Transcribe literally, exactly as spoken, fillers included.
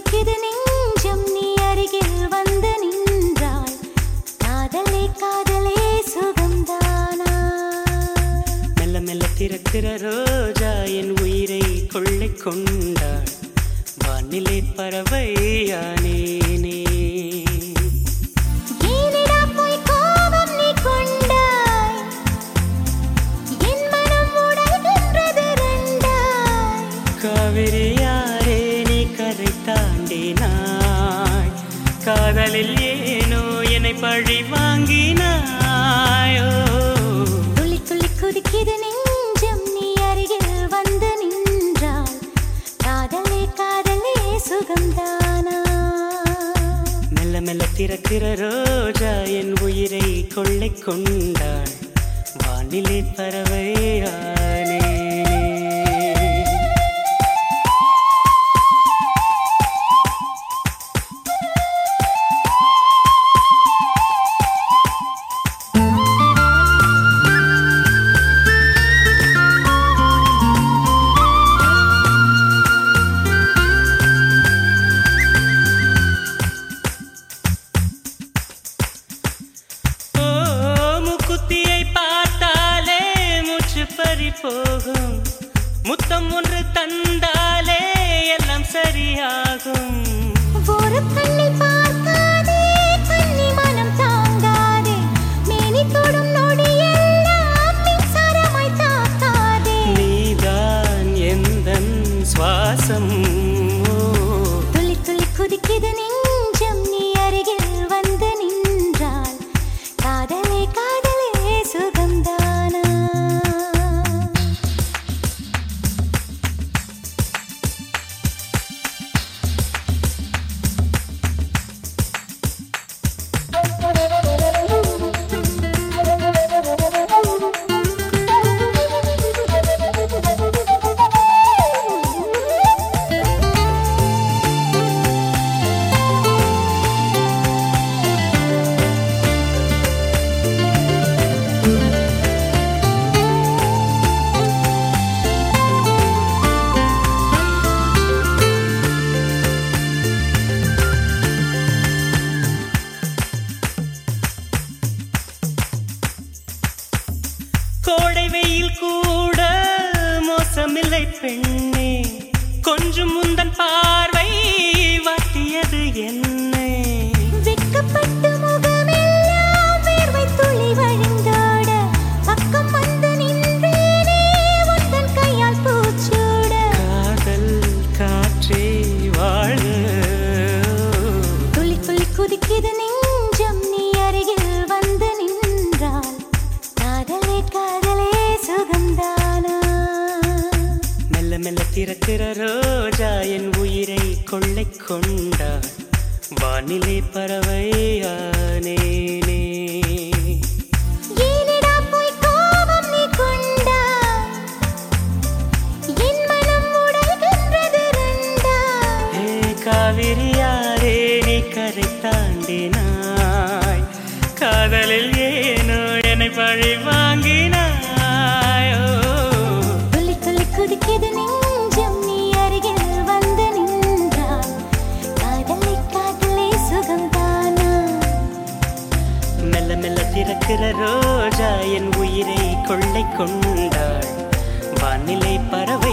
கொதிக்குது நெஞ்சம் நீ அருகில் வந்து நின்றாய். காதலே காதலே சுகம்தானா? மெல்ல மெல்ல திறக்கிற ரோஜா என் உயிரை கொள்ளை கொண்டாள். வானிலை பறவையானேனே. ஏனிடா போய் கோபம் நீ கொண்டாய்? என் மனம் உடைகின்றது ரெண்டாய். காவிரியாரே நீ கரை தாண்டினாய். காதலில் ஏனோ என்னை பழி வாங்கினாயோ. துள்ளி துள்ளி குதிக்குது நெஞ்சம் நீ அருகில் வந்து நின்றாய். காதலே காதலே சுகம்தானா? மெல்ல மெல்ல திறக்கிற ரோஜா என் உயிரை கொள்ளை கொண்டாள். வானிலை பறவையானே. போகும் முத்தம் ஒன்று தந்தாலே எல்லாம் சரியாகும். ஒரு கண்ணை பார்க்காதே கண்ணி மனம் தாங்காதே. மேனி தொடும் நொடியெல்லாம் மின்சாரமாய் தாக்காதே. நீதான் எந்தன் சுவாசம். துள்ளி துள்ளி குதிக்குது நெஞ்சம் நீ அருகில் வந்து நின்றாய். காதலே காதலே சுகம்தானா? கோடை வெயில் கூட மோசமில்லை பெண்ணே. கொஞ்சம் முந்தன் பார்வை வாட்டியது என்னை. வெட்கப்பட்டு முகமெல்லாம் வேர்வை துளி வழிந்தோட. பக்கம் வந்து நின்றேனே உந்தன் கையால் பூச்சூட. காதல் காற்றே வாழ. துளி துளி குதிக்குது நெஞ்சம் நீ அருகில் வந்து நின்றாய். காதலே காதலே சுகம்தானா? மெல்ல மெல்ல திறக்கிற ரோஜா என் உயிரை கொள்ளை கொண்டாள். வானிலை பறவையானேனே. ஏனிடா போய் கோபம் நீ கொண்டாய்? என் மனம் உடைகின்றது ரெண்டாய். ஏ காவிரியாரே நீ கரை தாண்டினாய். காதலில் ஏனோ என்னை பழி வாங்கினாயோ. துள்ளி துள்ளி குதிக்குது நெஞ்சம் நீ அருகில் வந்து நின்றாய். காதலே காதலே சுகம்தானா? மெல்ல மெல்ல திறக்கிற ரோஜா என் உயிரை கொள்ளை கொண்டாள். வானிலை பறவை